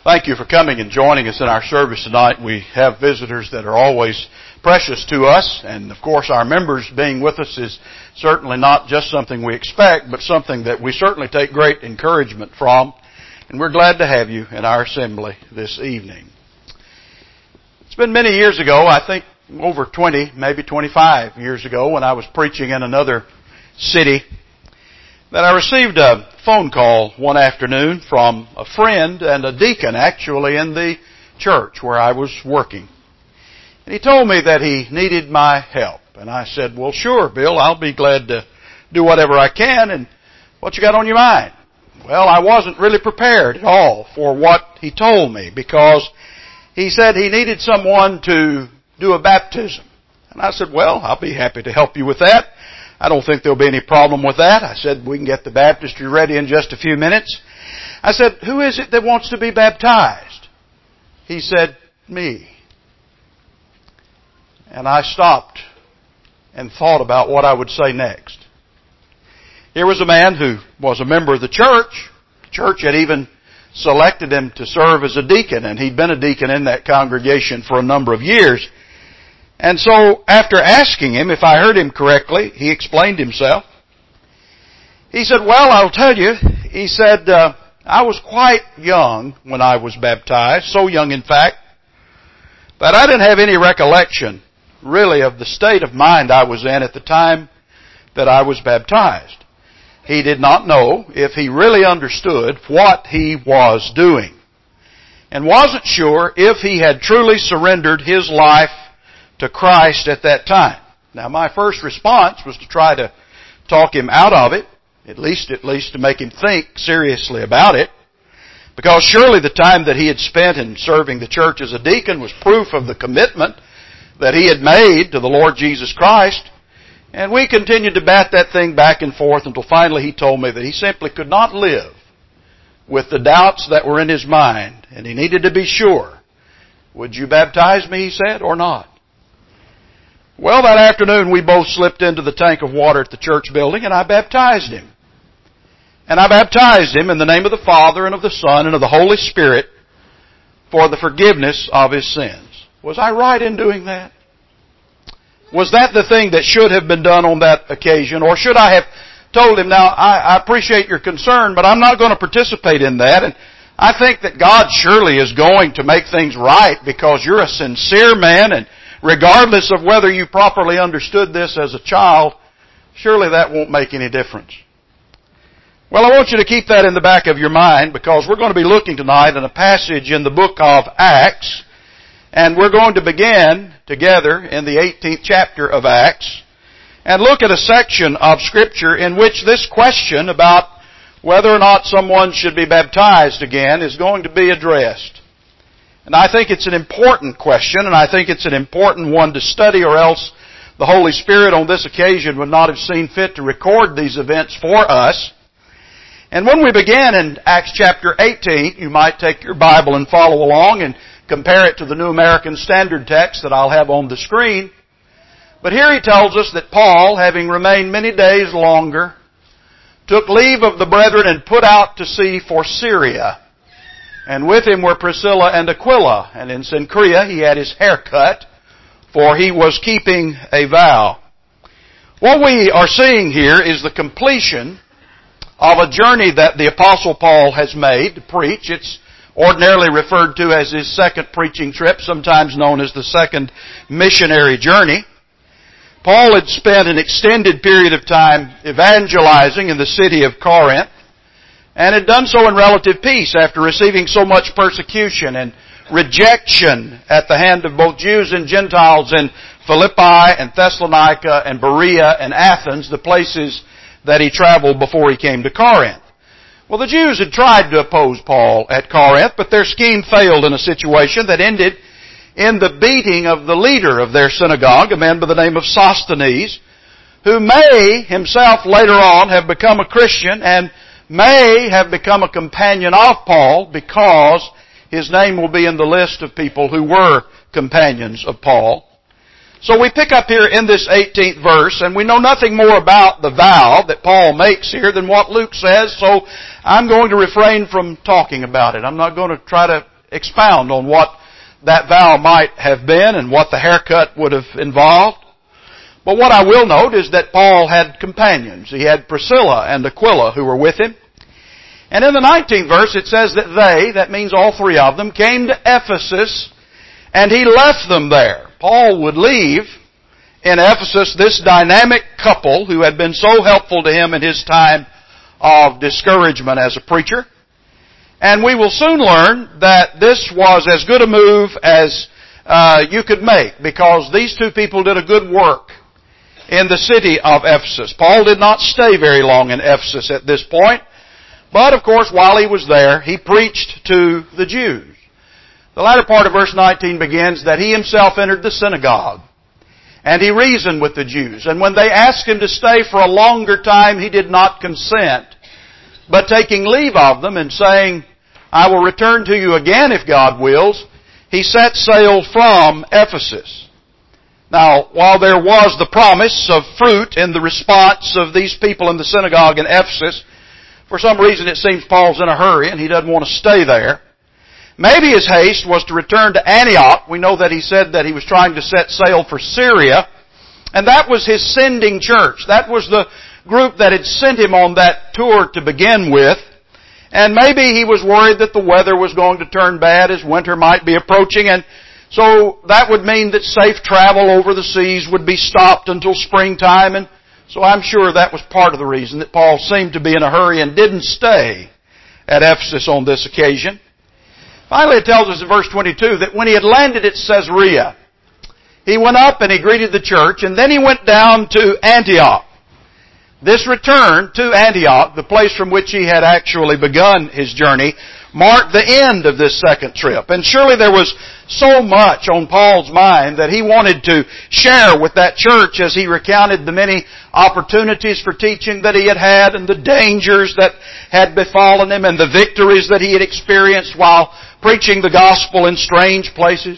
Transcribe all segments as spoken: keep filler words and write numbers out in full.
Thank you for coming and joining us in our service tonight. We have visitors that are always precious to us, and of course our members being with us is certainly not just something we expect, but something that we certainly take great encouragement from, and we're glad to have you in our assembly this evening. It's been many years ago, I think over twenty, maybe twenty-five years ago, when I was preaching in another city, that I received a phone call one afternoon from a friend and a deacon actually in the church where I was working. And he told me that he needed my help. And I said, well, sure, Bill, I'll be glad to do whatever I can. And what you got on your mind? Well, I wasn't really prepared at all for what he told me, because he said he needed someone to do a baptism. And I said, well, I'll be happy to help you with that. I don't think there'll be any problem with that. I said, we can get the baptistry ready in just a few minutes. I said, who is it that wants to be baptized? He said, me. And I stopped and thought about what I would say next. Here was a man who was a member of the church. The church had even selected him to serve as a deacon, and he'd been a deacon in that congregation for a number of years. And so, after asking him if I heard him correctly, he explained himself. He said, well, I'll tell you, he said, uh, I was quite young when I was baptized, so young in fact, that I didn't have any recollection, really, of the state of mind I was in at the time that I was baptized. He did not know if he really understood what he was doing, and wasn't sure if he had truly surrendered his life to Christ at that time. Now, my first response was to try to talk him out of it, at least at least to make him think seriously about it, because surely the time that he had spent in serving the church as a deacon was proof of the commitment that he had made to the Lord Jesus Christ. And we continued to bat that thing back and forth until finally he told me that he simply could not live with the doubts that were in his mind, and he needed to be sure. Would you baptize me, he said, or not? Well, that afternoon we both slipped into the tank of water at the church building, and I baptized him. And I baptized him in the name of the Father and of the Son and of the Holy Spirit for the forgiveness of his sins. Was I right in doing that? Was that the thing that should have been done on that occasion? Or should I have told him, now, I, I appreciate your concern, but I'm not going to participate in that. And I think that God surely is going to make things right, because you're a sincere man, and regardless of whether you properly understood this as a child, surely that won't make any difference. Well, I want you to keep that in the back of your mind, because we're going to be looking tonight in a passage in the book of Acts, and we're going to begin together in the eighteenth chapter of Acts and look at a section of Scripture in which this question about whether or not someone should be baptized again is going to be addressed. And I think it's an important question, and I think it's an important one to study, or else the Holy Spirit on this occasion would not have seen fit to record these events for us. And when we begin in Acts chapter eighteen, you might take your Bible and follow along and compare it to the New American Standard text that I'll have on the screen. But here he tells us that Paul, having remained many days longer, took leave of the brethren and put out to sea for Syria. And with him were Priscilla and Aquila. And in Cenchrea he had his hair cut, for he was keeping a vow. What we are seeing here is the completion of a journey that the Apostle Paul has made to preach. It's ordinarily referred to as his second preaching trip, sometimes known as the second missionary journey. Paul had spent an extended period of time evangelizing in the city of Corinth, and had done so in relative peace after receiving so much persecution and rejection at the hand of both Jews and Gentiles in Philippi and Thessalonica and Berea and Athens, the places that he traveled before he came to Corinth. Well, the Jews had tried to oppose Paul at Corinth, but their scheme failed in a situation that ended in the beating of the leader of their synagogue, a man by the name of Sosthenes, who may himself later on have become a Christian and may have become a companion of Paul, because his name will be in the list of people who were companions of Paul. So we pick up here in this eighteenth verse, and we know nothing more about the vow that Paul makes here than what Luke says, so I'm going to refrain from talking about it. I'm not going to try to expound on what that vow might have been and what the haircut would have involved. But what I will note is that Paul had companions. He had Priscilla and Aquila who were with him. And in the nineteenth verse it says that they, that means all three of them, came to Ephesus and he left them there. Paul would leave in Ephesus this dynamic couple who had been so helpful to him in his time of discouragement as a preacher. And we will soon learn that this was as good a move as uh, you could make, because these two people did a good work in the city of Ephesus. Paul did not stay very long in Ephesus at this point, but of course while he was there, he preached to the Jews. The latter part of verse nineteen begins that he himself entered the synagogue, and he reasoned with the Jews. And when they asked him to stay for a longer time, he did not consent. But taking leave of them and saying, I will return to you again if God wills, he set sail from Ephesus. Now, while there was the promise of fruit in the response of these people in the synagogue in Ephesus, for some reason it seems Paul's in a hurry and he doesn't want to stay there. Maybe his haste was to return to Antioch. We know that he said that he was trying to set sail for Syria, and that was his sending church. That was the group that had sent him on that tour to begin with. And maybe he was worried that the weather was going to turn bad as winter might be approaching, and so that would mean that safe travel over the seas would be stopped until springtime, and so I'm sure that was part of the reason that Paul seemed to be in a hurry and didn't stay at Ephesus on this occasion. Finally, it tells us in verse twenty-two that when he had landed at Caesarea, he went up and he greeted the church, and then he went down to Antioch. This return to Antioch, the place from which he had actually begun his journey, marked the end of this second trip. And surely there was so much on Paul's mind that he wanted to share with that church as he recounted the many opportunities for teaching that he had had and the dangers that had befallen him and the victories that he had experienced while preaching the gospel in strange places.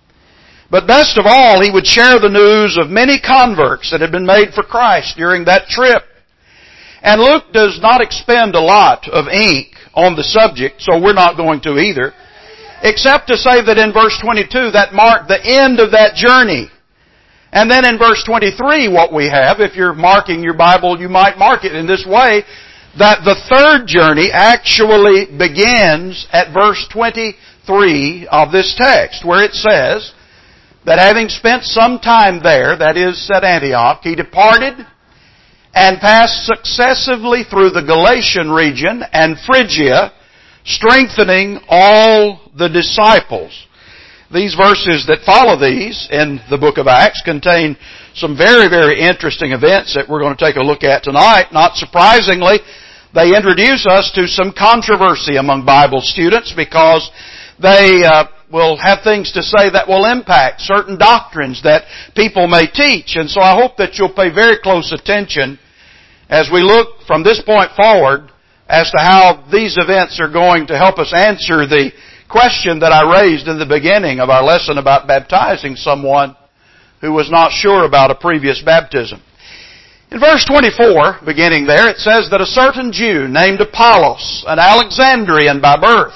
But best of all, he would share the news of many converts that had been made for Christ during that trip. And Luke does not expend a lot of ink on the subject, so we're not going to either, except to say that in verse twenty-two that marked the end of that journey. And then in verse twenty-three what we have, if you're marking your Bible, you might mark it in this way, that the third journey actually begins at verse twenty-three of this text, where it says that having spent some time there, that is at Antioch, he departed and passed successively through the Galatian region and Phrygia, strengthening all the disciples. These verses that follow these in the book of Acts contain some very, very interesting events that we're going to take a look at tonight. Not surprisingly, they introduce us to some controversy among Bible students because they uh, will have things to say that will impact certain doctrines that people may teach. And so I hope that you'll pay very close attention as we look from this point forward as to how these events are going to help us answer the question that I raised in the beginning of our lesson about baptizing someone who was not sure about a previous baptism. In verse twenty-four, beginning there, it says that a certain Jew named Apollos, an Alexandrian by birth,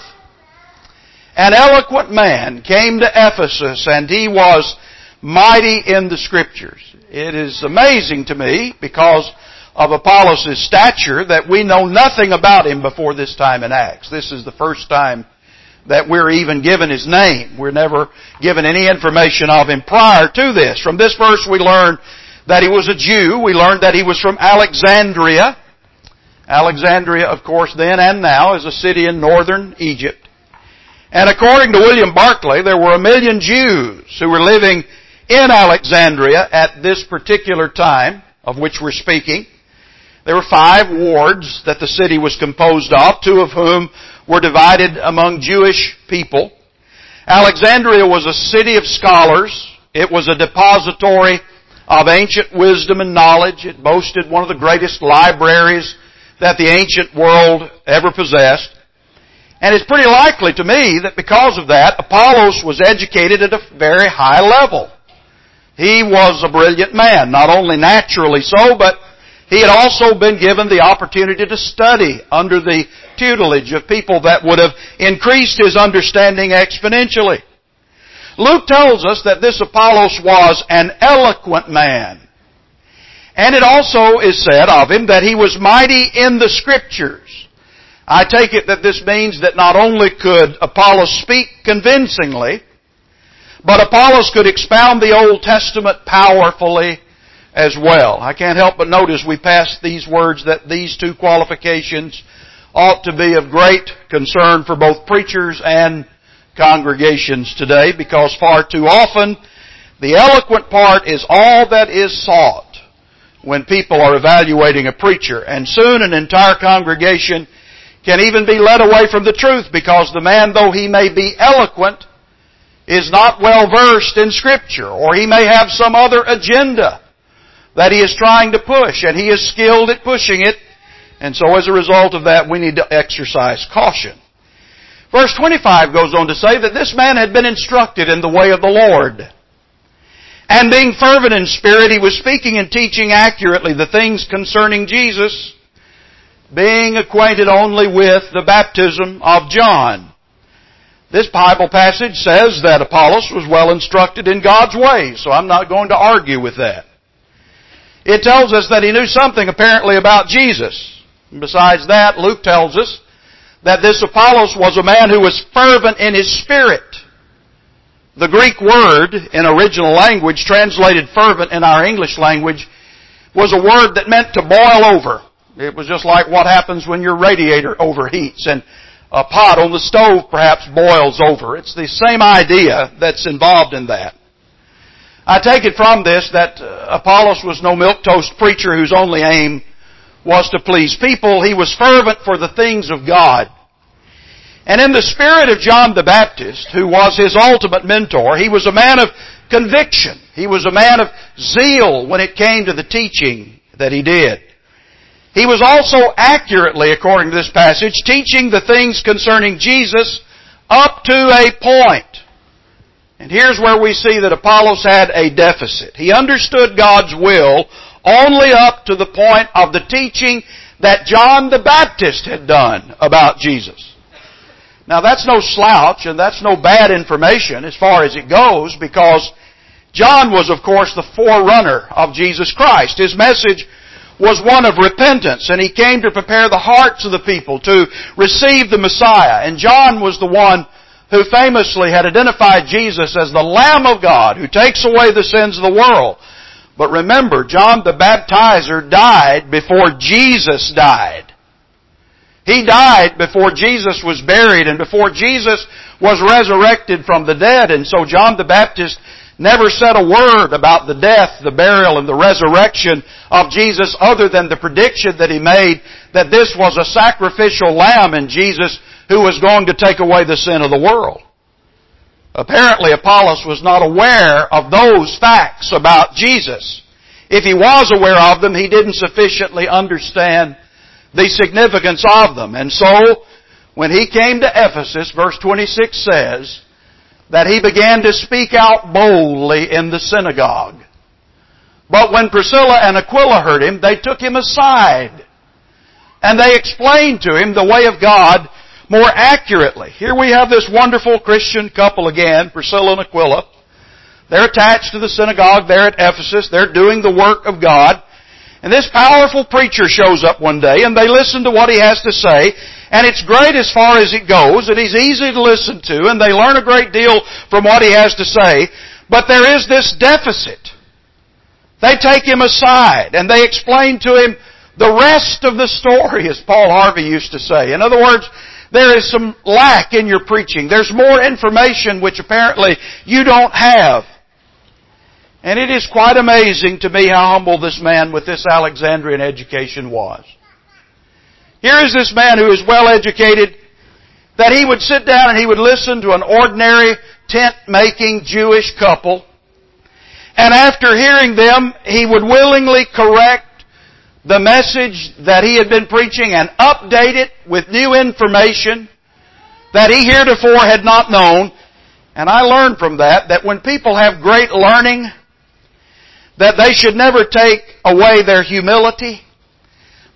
an eloquent man, came to Ephesus, and he was mighty in the Scriptures. It is amazing to me, because of Apollos' stature, that we know nothing about him before this time in Acts. This is the first time that we're even given his name. We're never given any information of him prior to this. From this verse we learn that he was a Jew. We learned that he was from Alexandria. Alexandria, of course, then and now is a city in northern Egypt. And according to William Barclay, there were a million Jews who were living in Alexandria at this particular time of which we're speaking. There were five wards that the city was composed of, two of whom were divided among Jewish people. Alexandria was a city of scholars. It was a depository of ancient wisdom and knowledge. It boasted one of the greatest libraries that the ancient world ever possessed. And it's pretty likely to me that because of that, Apollos was educated at a very high level. He was a brilliant man, not only naturally so, but he had also been given the opportunity to study under the tutelage of people that would have increased his understanding exponentially. Luke tells us that this Apollos was an eloquent man. And it also is said of him that he was mighty in the Scriptures. I take it that this means that not only could Apollos speak convincingly, but Apollos could expound the Old Testament powerfully as well. I can't help but notice we passed these words that these two qualifications ought to be of great concern for both preachers and congregations today, because far too often the eloquent part is all that is sought when people are evaluating a preacher, and soon an entire congregation can even be led away from the truth because the man, though he may be eloquent, is not well versed in Scripture, or he may have some other agenda that he is trying to push, and he is skilled at pushing it, and so as a result of that we need to exercise caution. Verse twenty-five goes on to say that this man had been instructed in the way of the Lord. And being fervent in spirit, he was speaking and teaching accurately the things concerning Jesus, being acquainted only with the baptism of John. This Bible passage says that Apollos was well instructed in God's ways, so I'm not going to argue with that. It tells us that he knew something apparently about Jesus. And besides that, Luke tells us that this Apollos was a man who was fervent in his spirit. The Greek word in original language, translated fervent in our English language, was a word that meant to boil over. It was just like what happens when your radiator overheats and a pot on the stove perhaps boils over. It's the same idea that's involved in that. I take it from this that Apollos was no milquetoast preacher whose only aim was to please people. He was fervent for the things of God. And in the spirit of John the Baptist, who was his ultimate mentor, he was a man of conviction. He was a man of zeal when it came to the teaching that he did. He was also accurately, according to this passage, teaching the things concerning Jesus up to a point. And here's where we see that Apollos had a deficit. He understood God's will only up to the point of the teaching that John the Baptist had done about Jesus. Now that's no slouch and that's no bad information as far as it goes, because John was of course the forerunner of Jesus Christ. His message was one of repentance, and he came to prepare the hearts of the people to receive the Messiah. And John was the one who famously had identified Jesus as the Lamb of God who takes away the sins of the world. But remember, John the Baptizer died before Jesus died. He died before Jesus was buried and before Jesus was resurrected from the dead. And so John the Baptist never said a word about the death, the burial, and the resurrection of Jesus other than the prediction that he made that this was a sacrificial lamb in Jesus who was going to take away the sin of the world. Apparently Apollos was not aware of those facts about Jesus. If he was aware of them, he didn't sufficiently understand the significance of them. And so, when he came to Ephesus, verse twenty-six says that he began to speak out boldly in the synagogue. But when Priscilla and Aquila heard him, they took him aside, and they explained to him the way of God more accurately. Here we have this wonderful Christian couple again, Priscilla and Aquila. They're attached to the synagogue there at Ephesus. They're doing the work of God. And this powerful preacher shows up one day, and they listen to what he has to say, and it's great as far as it goes, and he's easy to listen to, and they learn a great deal from what he has to say, but there is this deficit. They take him aside, and they explain to him the rest of the story, as Paul Harvey used to say. In other words, there is some lack in your preaching. There's more information which apparently you don't have. And it is quite amazing to me how humble this man with this Alexandrian education was. Here is this man who is well educated, that he would sit down and he would listen to an ordinary tent-making Jewish couple, and after hearing them, he would willingly correct the message that he had been preaching and update it with new information that he heretofore had not known. And I learned from that that when people have great learning, that they should never take away their humility,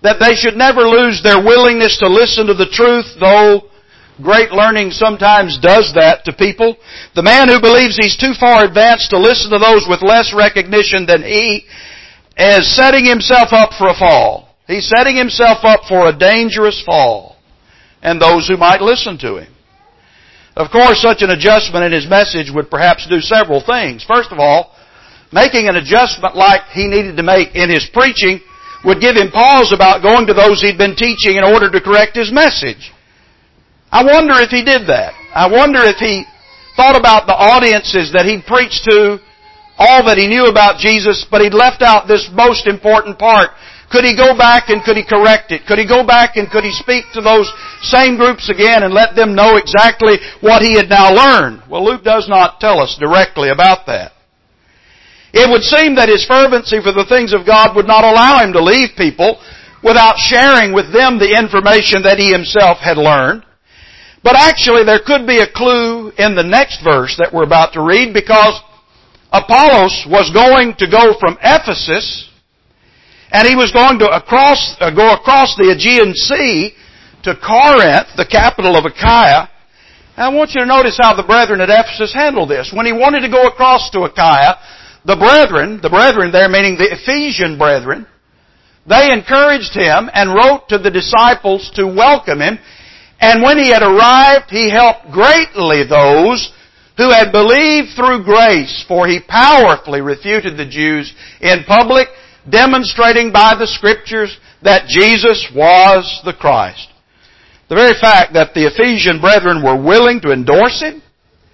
that they should never lose their willingness to listen to the truth, though great learning sometimes does that to people. The man who believes he's too far advanced to listen to those with less recognition than he is setting himself up for a fall. He's setting himself up for a dangerous fall, and those who might listen to him. Of course, such an adjustment in his message would perhaps do several things. First of all, making an adjustment like he needed to make in his preaching would give him pause about going to those he'd been teaching in order to correct his message. I wonder if he did that. I wonder if he thought about the audiences that he'd preached to, all that he knew about Jesus, but he'd left out this most important part. Could he go back and could he correct it? Could he go back and could he speak to those same groups again and let them know exactly what he had now learned? Well, Luke does not tell us directly about that. It would seem that his fervency for the things of God would not allow him to leave people without sharing with them the information that he himself had learned. But actually there could be a clue in the next verse that we're about to read, because Apollos was going to go from Ephesus and he was going to across, uh, go across the Aegean Sea to Corinth, the capital of Achaia. And I want you to notice how the brethren at Ephesus handled this. When he wanted to go across to Achaia, the brethren, the brethren there meaning the Ephesian brethren, they encouraged him and wrote to the disciples to welcome him. And when he had arrived, he helped greatly those who had believed through grace, for he powerfully refuted the Jews in public, demonstrating by the Scriptures that Jesus was the Christ. The very fact that the Ephesian brethren were willing to endorse him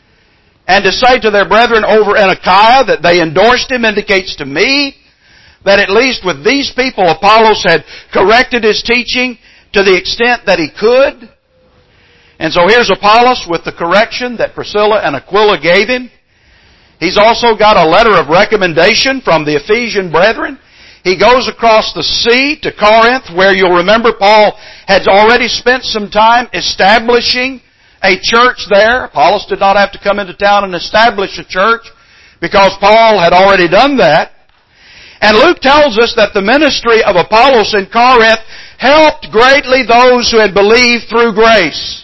and to say to their brethren over in Achaia that they endorsed him indicates to me that at least with these people Apollos had corrected his teaching to the extent that he could. And so here's Apollos with the correction that Priscilla and Aquila gave him. He's also got a letter of recommendation from the Ephesian brethren. He goes across the sea to Corinth, where you'll remember Paul had already spent some time establishing a church there. Apollos did not have to come into town and establish a church because Paul had already done that. And Luke tells us that the ministry of Apollos in Corinth helped greatly those who had believed through grace.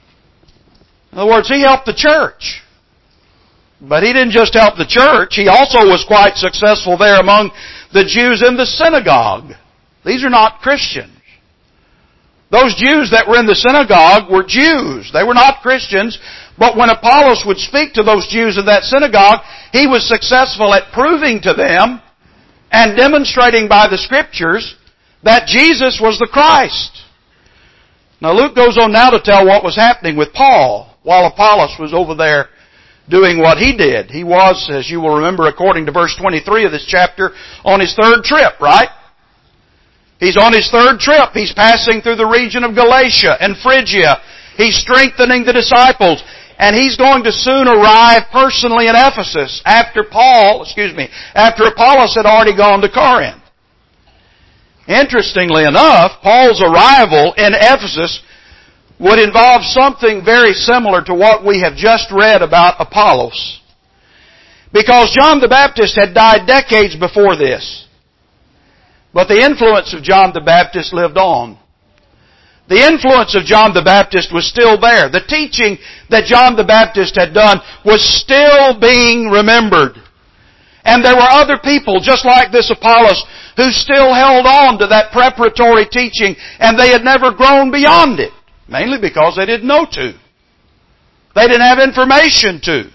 In other words, he helped the church. But he didn't just help the church, he also was quite successful there among the Jews in the synagogue. These are not Christians. Those Jews that were in the synagogue were Jews. They were not Christians. But when Apollos would speak to those Jews in that synagogue, he was successful at proving to them and demonstrating by the Scriptures that Jesus was the Christ. Now Luke goes on now to tell what was happening with Paul while Apollos was over there doing what he did. He was, as you will remember according to verse twenty-three of this chapter, on his third trip, right? He's on his third trip. He's passing through the region of Galatia and Phrygia. He's strengthening the disciples. And he's going to soon arrive personally in Ephesus after Paul, excuse me, after Apollos had already gone to Corinth. Interestingly enough, Paul's arrival in Ephesus would involve something very similar to what we have just read about Apollos. Because John the Baptist had died decades before this. But the influence of John the Baptist lived on. The influence of John the Baptist was still there. The teaching that John the Baptist had done was still being remembered. And there were other people, just like this Apollos, who still held on to that preparatory teaching, and they had never grown beyond it. Mainly because they didn't know to. They didn't have information to.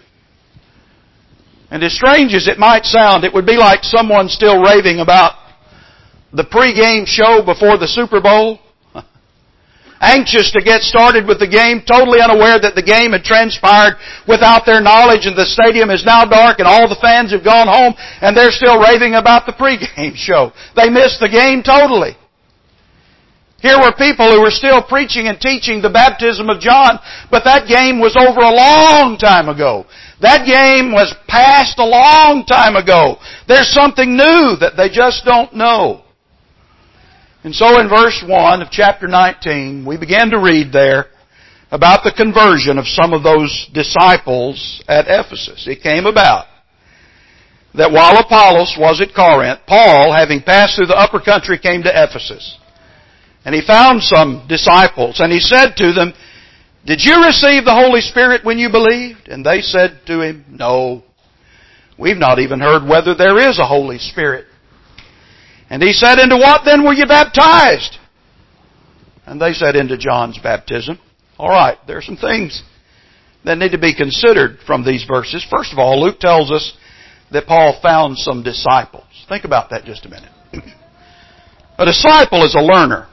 And as strange as it might sound, it would be like someone still raving about the pregame show before the Super Bowl. Anxious to get started with the game, totally unaware that the game had transpired without their knowledge, and the stadium is now dark and all the fans have gone home and they're still raving about the pregame show. They missed the game totally. Here were people who were still preaching and teaching the baptism of John, but that game was over a long time ago. That game was past a long time ago. There's something new that they just don't know. And so in verse one of chapter nineteen, we began to read there about the conversion of some of those disciples at Ephesus. It came about that while Apollos was at Corinth, Paul, having passed through the upper country, came to Ephesus. And he found some disciples, and he said to them, "Did you receive the Holy Spirit when you believed?" And they said to him, "No, we've not even heard whether there is a Holy Spirit." And he said, "Into what then were you baptized?" And they said, "Into John's baptism." All right, there are some things that need to be considered from these verses. First of all, Luke tells us that Paul found some disciples. Think about that just a minute. A disciple is a learner.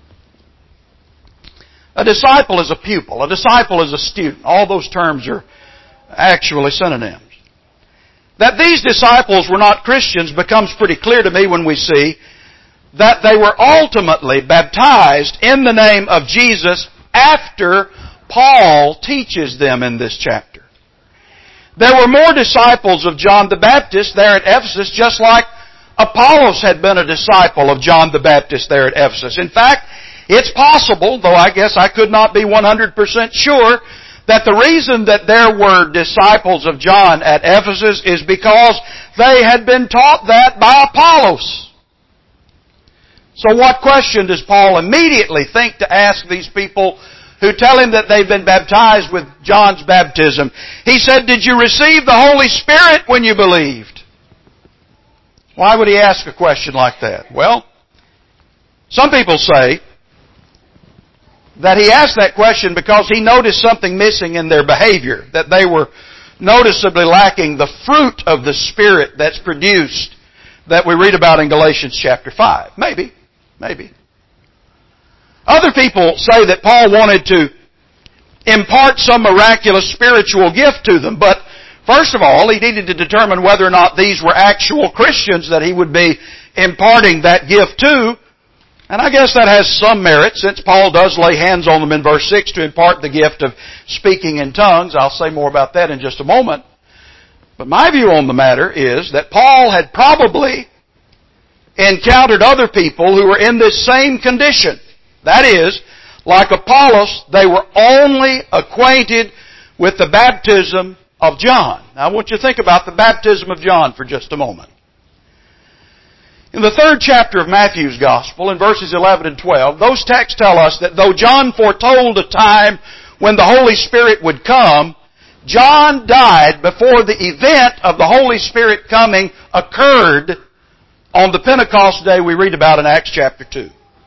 A disciple is a pupil. A disciple is a student. All those terms are actually synonyms. That these disciples were not Christians becomes pretty clear to me when we see that they were ultimately baptized in the name of Jesus after Paul teaches them in this chapter. There were more disciples of John the Baptist there at Ephesus, just like Apollos had been a disciple of John the Baptist there at Ephesus. In fact, it's possible, though I guess I could not be one hundred percent sure, that the reason that there were disciples of John at Ephesus is because they had been taught that by Apollos. So what question does Paul immediately think to ask these people who tell him that they've been baptized with John's baptism? He said, "Did you receive the Holy Spirit when you believed?" Why would he ask a question like that? Well, some people say that he asked that question because he noticed something missing in their behavior, that they were noticeably lacking the fruit of the Spirit that's produced that we read about in Galatians chapter five. Maybe. Maybe. Other people say that Paul wanted to impart some miraculous spiritual gift to them, but first of all, he needed to determine whether or not these were actual Christians that he would be imparting that gift to. And I guess that has some merit, since Paul does lay hands on them in verse six to impart the gift of speaking in tongues. I'll say more about that in just a moment. But my view on the matter is that Paul had probably encountered other people who were in this same condition. That is, like Apollos, they were only acquainted with the baptism of John. Now I want you to think about the baptism of John for just a moment. In the third chapter of Matthew's Gospel, in verses eleven and twelve, those texts tell us that though John foretold a time when the Holy Spirit would come, John died before the event of the Holy Spirit coming occurred on the Pentecost day we read about in Acts chapter two.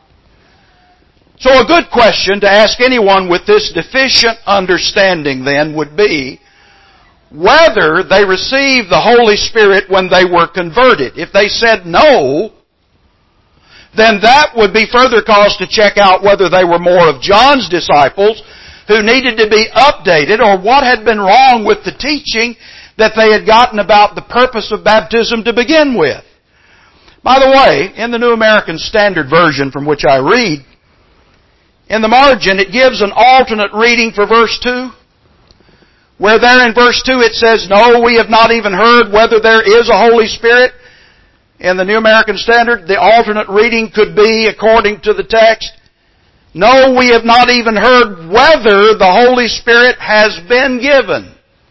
So a good question to ask anyone with this deficient understanding then would be whether they received the Holy Spirit when they were converted. If they said no, then that would be further cause to check out whether they were more of John's disciples who needed to be updated, or what had been wrong with the teaching that they had gotten about the purpose of baptism to begin with. By the way, in the New American Standard Version from which I read, in the margin it gives an alternate reading for verse two, where there in verse two it says, "No, we have not even heard whether there is a Holy Spirit." In the New American Standard, the alternate reading could be, according to the text, "No, we have not even heard whether the Holy Spirit has been given."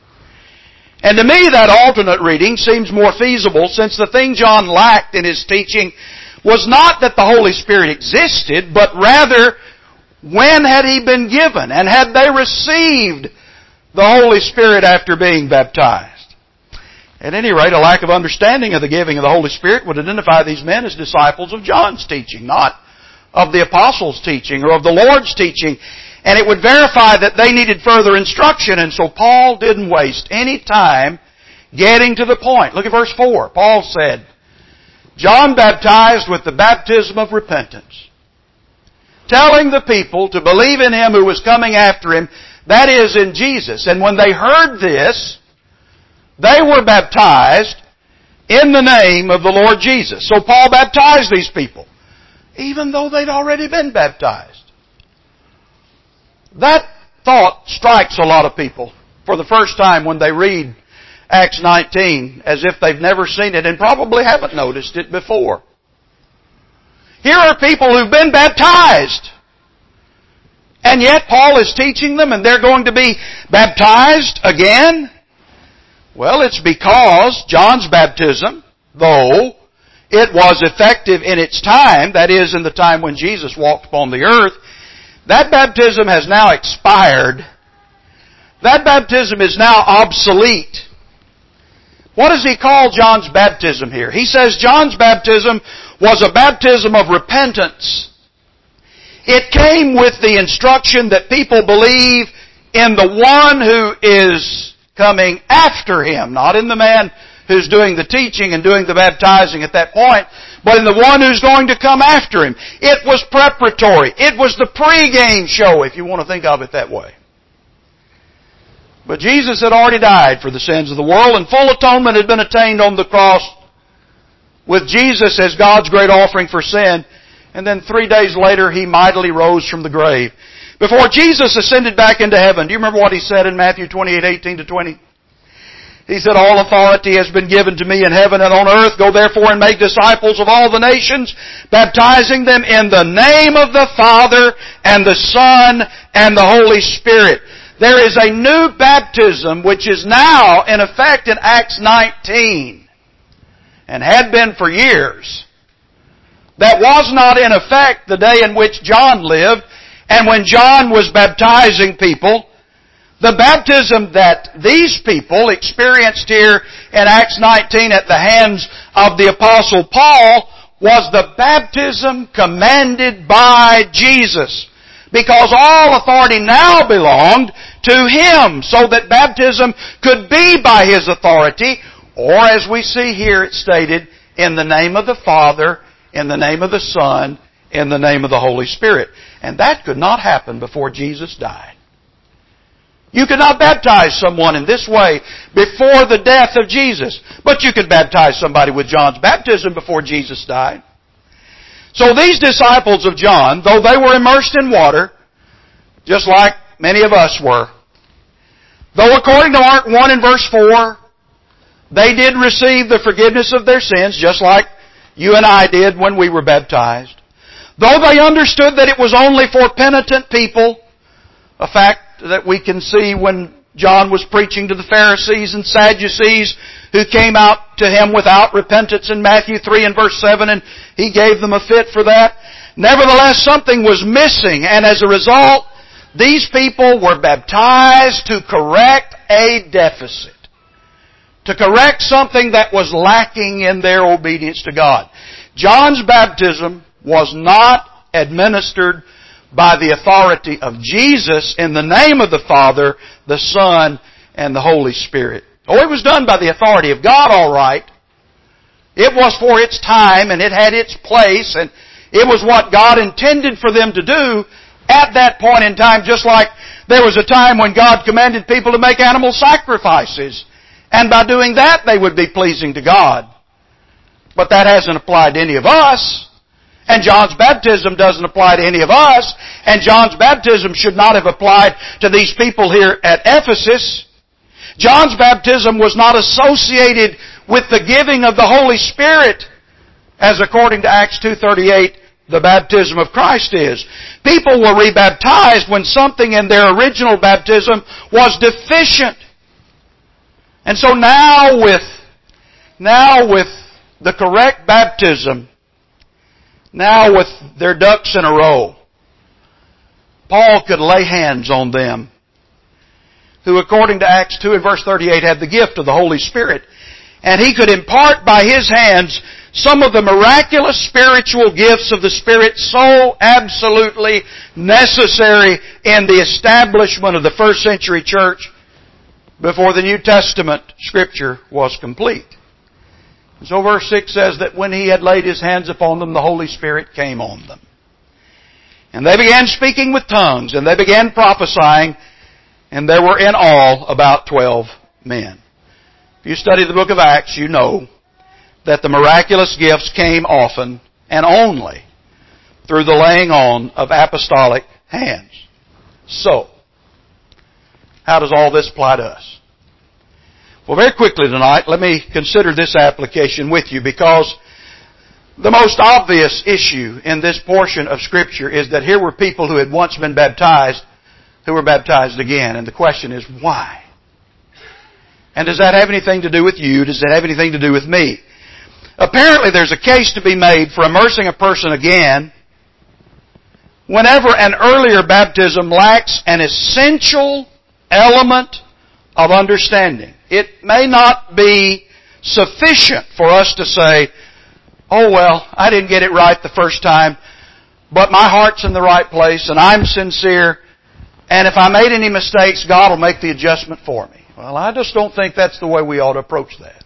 And to me, that alternate reading seems more feasible, since the thing John lacked in his teaching was not that the Holy Spirit existed, but rather, when had He been given? And had they received the Holy Spirit after being baptized? At any rate, a lack of understanding of the giving of the Holy Spirit would identify these men as disciples of John's teaching, not of the Apostles' teaching or of the Lord's teaching. And it would verify that they needed further instruction, and so Paul didn't waste any time getting to the point. Look at verse four. Paul said, "John baptized with the baptism of repentance, telling the people to believe in Him who was coming after Him, that is, in Jesus. And when they heard this, they were baptized in the name of the Lord Jesus." So Paul baptized these people, even though they'd already been baptized. That thought strikes a lot of people for the first time when they read Acts nineteen, as if they've never seen it and probably haven't noticed it before. Here are people who've been baptized, and yet Paul is teaching them and they're going to be baptized again. Well, it's because John's baptism, though it was effective in its time, that is, in the time when Jesus walked upon the earth, that baptism has now expired. That baptism is now obsolete. What does he call John's baptism here? He says John's baptism was a baptism of repentance. It came with the instruction that people believe in the one who is coming after him, not in the man who's doing the teaching and doing the baptizing at that point, but in the one who's going to come after him. It was preparatory. It was the pre-game show, if you want to think of it that way. But Jesus had already died for the sins of the world, and full atonement had been attained on the cross with Jesus as God's great offering for sin. And then three days later, He mightily rose from the grave. Before Jesus ascended back into heaven, do you remember what He said in Matthew twenty-eight, eighteen to twenty? He said, "All authority has been given to me in heaven and on earth. Go therefore and make disciples of all the nations, baptizing them in the name of the Father and the Son and the Holy Spirit." There is a new baptism which is now in effect in Acts nineteen and had been for years. That was not in effect the day in which John lived, and when John was baptizing people. The baptism that these people experienced here in Acts nineteen at the hands of the Apostle Paul was the baptism commanded by Jesus. Because all authority now belonged to Him, so that baptism could be by His authority, or as we see here it's stated, in the name of the Father, in the name of the Son, in the name of the Holy Spirit. And that could not happen before Jesus died. You could not baptize someone in this way before the death of Jesus. But you could baptize somebody with John's baptism before Jesus died. So these disciples of John, though they were immersed in water, just like many of us were, though according to Mark one and verse four, they did receive the forgiveness of their sins, just like you and I did when we were baptized, though they understood that it was only for penitent people, a fact that we can see when John was preaching to the Pharisees and Sadducees who came out to him without repentance in Matthew three and verse seven, and he gave them a fit for that. Nevertheless, something was missing, and as a result, these people were baptized to correct a deficit, to correct something that was lacking in their obedience to God. John's baptism was not administered by the authority of Jesus in the name of the Father, the Son, and the Holy Spirit. Oh, it was done by the authority of God, all right. It was for its time, and it had its place, and it was what God intended for them to do at that point in time, just like there was a time when God commanded people to make animal sacrifices, and by doing that they would be pleasing to God. But that hasn't applied to any of us. And John's baptism doesn't apply to any of us. And John's baptism should not have applied to these people here at Ephesus. John's baptism was not associated with the giving of the Holy Spirit, as according to Acts two thirty-eight, the baptism of Christ is. People were rebaptized when something in their original baptism was deficient. And so now with, now with the correct baptism, now with their ducks in a row, Paul could lay hands on them, who according to Acts two and verse thirty-eight had the gift of the Holy Spirit. And he could impart by his hands some of the miraculous spiritual gifts of the Spirit so absolutely necessary in the establishment of the first century church before the New Testament Scripture was complete. So verse six says that when he had laid his hands upon them, the Holy Spirit came on them. And they began speaking with tongues, and they began prophesying, and there were in all about twelve men. If you study the book of Acts, you know that the miraculous gifts came often and only through the laying on of apostolic hands. So, how does all this apply to us? Well, very quickly tonight, let me consider this application with you, because the most obvious issue in this portion of Scripture is that here were people who had once been baptized who were baptized again. And the question is, why? And does that have anything to do with you? Does that have anything to do with me? apparently there's a case to be made for immersing a person again whenever an earlier baptism lacks an essential element of understanding. It may not be sufficient for us to say, oh well, I didn't get it right the first time, but my heart's in the right place and I'm sincere, and if I made any mistakes, God will make the adjustment for me. Well, I just don't think that's the way we ought to approach that.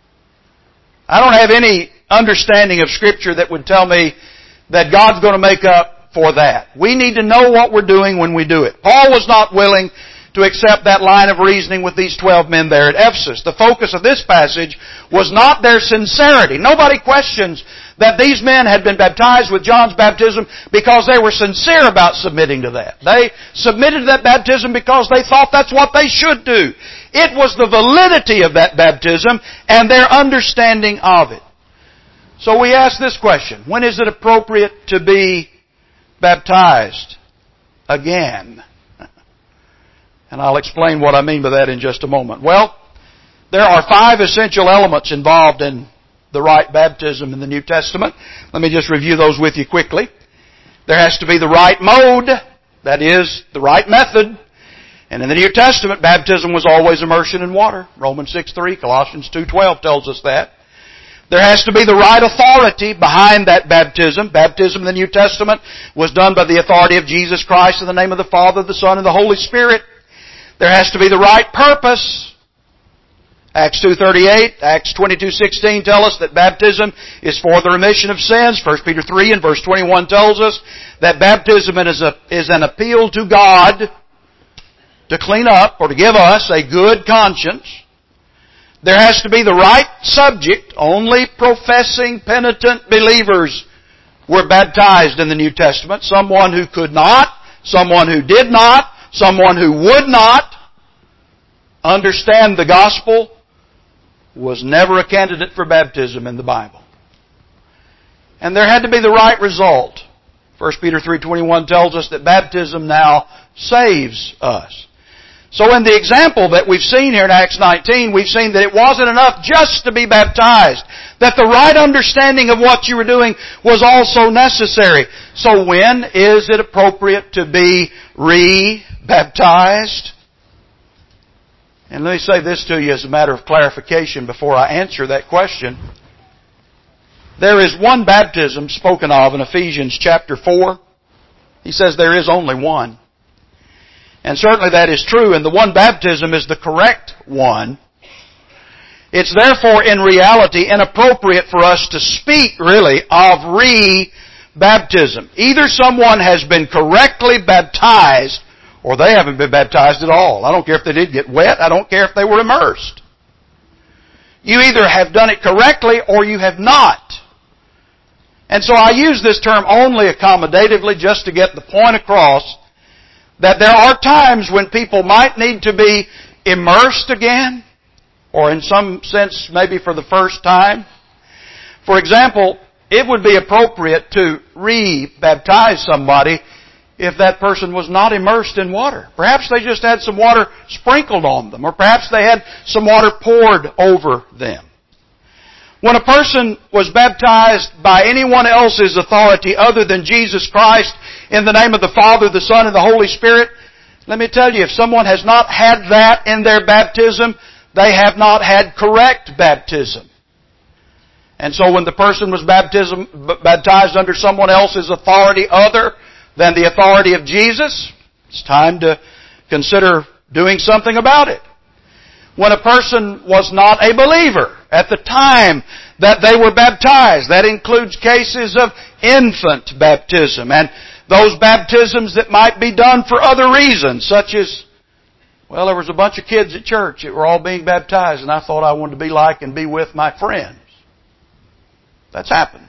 I don't have any understanding of Scripture that would tell me that God's going to make up for that. We need to know what we're doing when we do it. Paul was not willing to accept that line of reasoning with these twelve men there at Ephesus. The focus of this passage was not their sincerity. Nobody questions that these men had been baptized with John's baptism because they were sincere about submitting to that. They submitted to that baptism because they thought that's what they should do. It was the validity of that baptism and their understanding of it. So we ask this question: when is it appropriate to be baptized again? And I'll explain what I mean by that in just a moment. Well, there are five essential elements involved in the right baptism in the New Testament. Let me just review those with you quickly. There has to be the right mode, that is, the right method. And in the New Testament, baptism was always immersion in water. Romans six three, Colossians two twelve tells us that. There has to be the right authority behind that baptism. Baptism in the New Testament was done by the authority of Jesus Christ in the name of the Father, the Son, and the Holy Spirit. There has to be the right purpose. Acts two thirty-eight, Acts twenty-two sixteen tell us that baptism is for the remission of sins. First Peter three and verse twenty-one tells us that baptism is, a, is an appeal to God to clean up or to give us a good conscience. There has to be the right subject. Only professing penitent believers were baptized in the New Testament. Someone who could not, someone who did not, someone who would not understand the gospel was never a candidate for baptism in the Bible. And there had to be the right result. First Peter three twenty-one tells us that baptism now saves us. So in the example that we've seen here in Acts nineteen, we've seen that it wasn't enough just to be baptized. That the right understanding of what you were doing was also necessary. So when is it appropriate to be re-baptized? And let me say this to you as a matter of clarification before I answer that question. There is one baptism spoken of in Ephesians chapter four. He says there is only one. And certainly that is true, and the one baptism is the correct one. It's therefore in reality inappropriate for us to speak really of re-baptism. Either someone has been correctly baptized or they haven't been baptized at all. I don't care if they did get wet. I don't care if they were immersed. You either have done it correctly or you have not. And so I use this term only accommodatively just to get the point across that there are times when people might need to be immersed again, or in some sense maybe for the first time. For example, it would be appropriate to re-baptize somebody if that person was not immersed in water. Perhaps they just had some water sprinkled on them, or perhaps they had some water poured over them. When a person was baptized by anyone else's authority other than Jesus Christ in the name of the Father, the Son, and the Holy Spirit, let me tell you, if someone has not had that in their baptism, they have not had correct baptism. And so when the person was baptism, baptized under someone else's authority other than the authority of Jesus, it's time to consider doing something about it. When a person was not a believer at the time that they were baptized, that includes cases of infant baptism and those baptisms that might be done for other reasons, such as, well, there was a bunch of kids at church that were all being baptized and I thought I wanted to be like and be with my friends. That's happened.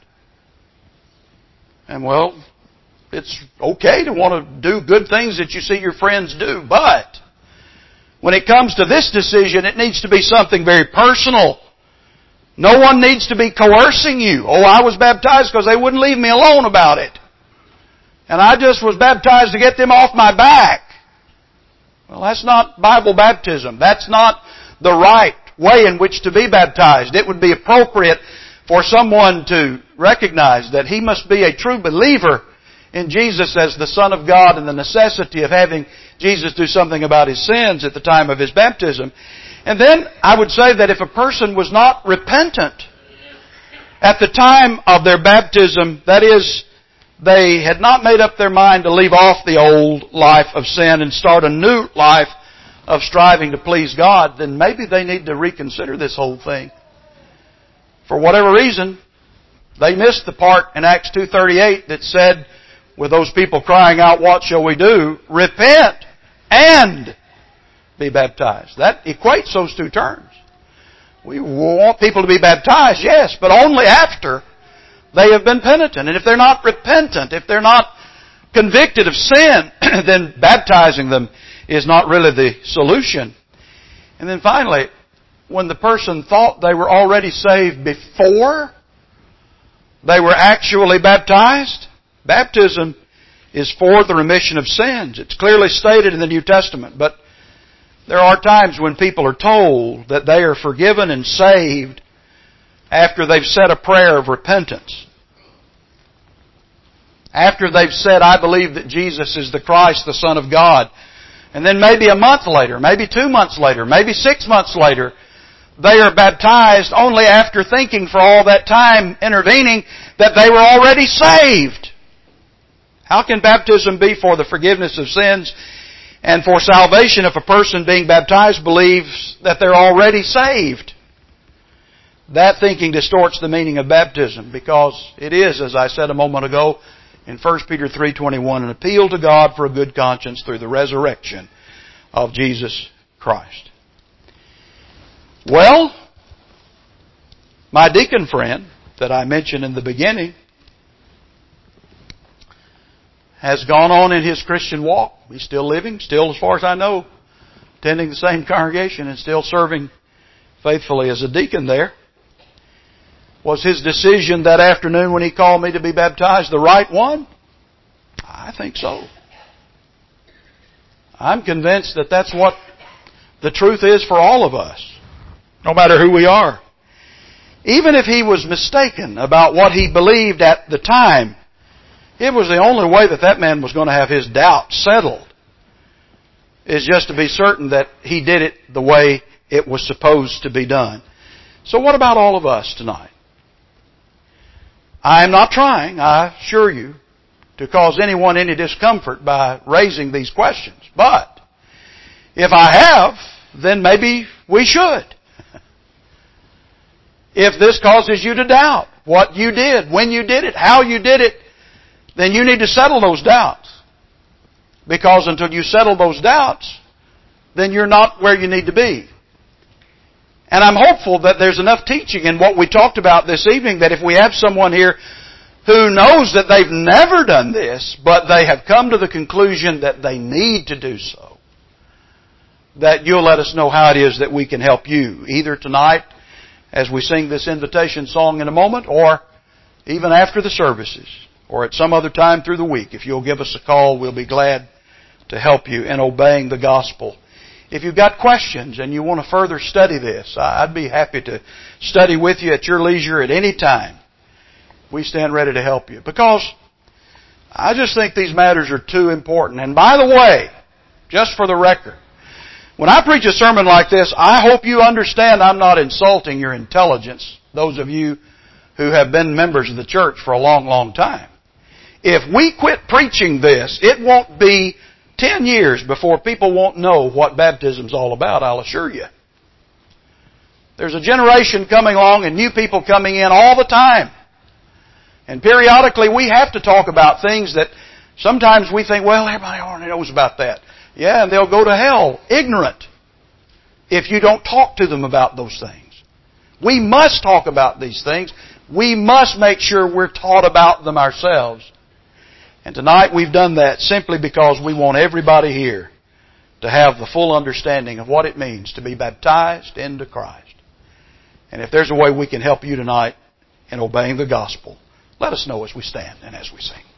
And well, it's okay to want to do good things that you see your friends do, but when it comes to this decision, it needs to be something very personal. No one needs to be coercing you. Oh, I was baptized because they wouldn't leave me alone about it. And I just was baptized to get them off my back. Well, that's not Bible baptism. That's not the right way in which to be baptized. It would be appropriate for someone to recognize that he must be a true believer in Jesus as the Son of God and the necessity of having Jesus do something about his sins at the time of his baptism. And then I would say that if a person was not repentant at the time of their baptism, that is, they had not made up their mind to leave off the old life of sin and start a new life of striving to please God, then maybe they need to reconsider this whole thing. For whatever reason, they missed the part in Acts two thirty-eight that said, with those people crying out, "What shall we do?" Repent and be baptized. That equates those two terms. We want people to be baptized, yes, but only after they have been penitent. And if they're not repentant, if they're not convicted of sin, then baptizing them is not really the solution. And then finally, when the person thought they were already saved before they were actually baptized, baptism is for the remission of sins. It's clearly stated in the New Testament, but there are times when people are told that they are forgiven and saved after they've said a prayer of repentance. After they've said, "I believe that Jesus is the Christ, the Son of God." And then maybe a month later, maybe two months later, maybe six months later, they are baptized only after thinking for all that time intervening that they were already saved. How can baptism be for the forgiveness of sins and for salvation if a person being baptized believes that they're already saved? That thinking distorts the meaning of baptism, because it is, as I said a moment ago, in First Peter three twenty-one, an appeal to God for a good conscience through the resurrection of Jesus Christ. Well, my deacon friend that I mentioned in the beginning has gone on in his Christian walk. He's still living, still, as far as I know, attending the same congregation and still serving faithfully as a deacon there. Was his decision that afternoon when he called me to be baptized the right one? I think so. I'm convinced that that's what the truth is for all of us, no matter who we are. Even if he was mistaken about what he believed at the time, it was the only way that that man was going to have his doubt settled, is just to be certain that he did it the way it was supposed to be done. So what about all of us tonight? I am not trying, I assure you, to cause anyone any discomfort by raising these questions. But if I have, then maybe we should. If this causes you to doubt what you did, when you did it, how you did it, then you need to settle those doubts. Because until you settle those doubts, then you're not where you need to be. And I'm hopeful that there's enough teaching in what we talked about this evening that if we have someone here who knows that they've never done this, but they have come to the conclusion that they need to do so, that you'll let us know how it is that we can help you, either tonight as we sing this invitation song in a moment, or even after the services, or at some other time through the week. If you'll give us a call, we'll be glad to help you in obeying the gospel. If you've got questions and you want to further study this, I'd be happy to study with you at your leisure at any time. We stand ready to help you. Because I just think these matters are too important. And by the way, just for the record, when I preach a sermon like this, I hope you understand I'm not insulting your intelligence, those of you who have been members of the church for a long, long time. If we quit preaching this, it won't be ten years before people won't know what baptism's all about, I'll assure you. There's a generation coming along and new people coming in all the time. And periodically we have to talk about things that sometimes we think, well, everybody already knows about that. Yeah, and they'll go to hell ignorant if you don't talk to them about those things. We must talk about these things. We must make sure we're taught about them ourselves. And tonight we've done that simply because we want everybody here to have the full understanding of what it means to be baptized into Christ. And if there's a way we can help you tonight in obeying the gospel, let us know as we stand and as we sing.